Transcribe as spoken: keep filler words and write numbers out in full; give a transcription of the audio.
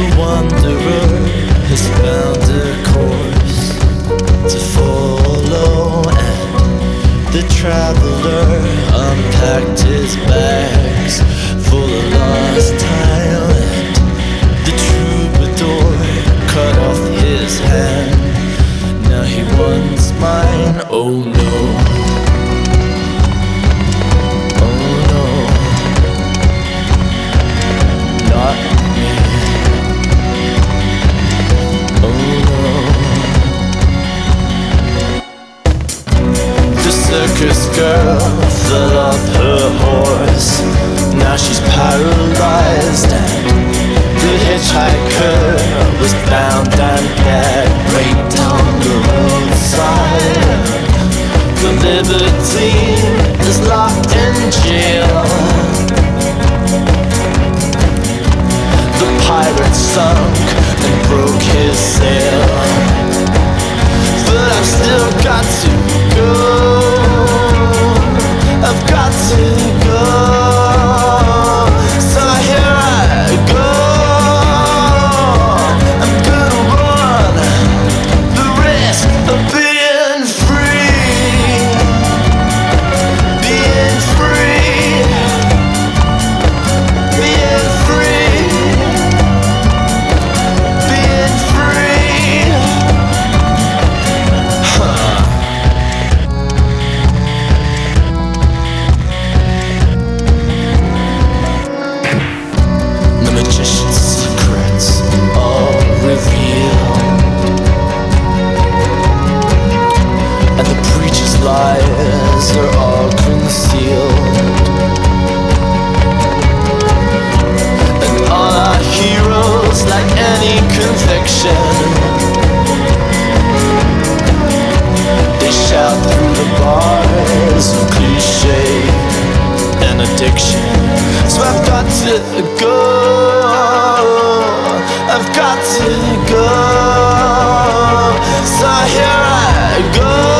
wanderer has found a course to follow, and the traveler unpacked his bags full of lost time, and the troubadour cut off his hand. Now he wants mine, oh no. Oh no. Not me. Oh no. The circus girl fell off her horse. Now she's paralyzed, and the hitchhiker was bound and gagged right down the roadside. The libertine is locked in jail. The pirate sunk and broke his sail, but I've still got to go. I've got to go. So here I go. I'm gonna run the risk of being free. Being free. Being free. Being free. Huh. The magician's secrets all revealed, and the preacher's lies are all concealed, and all our heroes, like any conviction, they shout through the bars of cliche and addiction. So I've got to go. I've got to go. So here I go.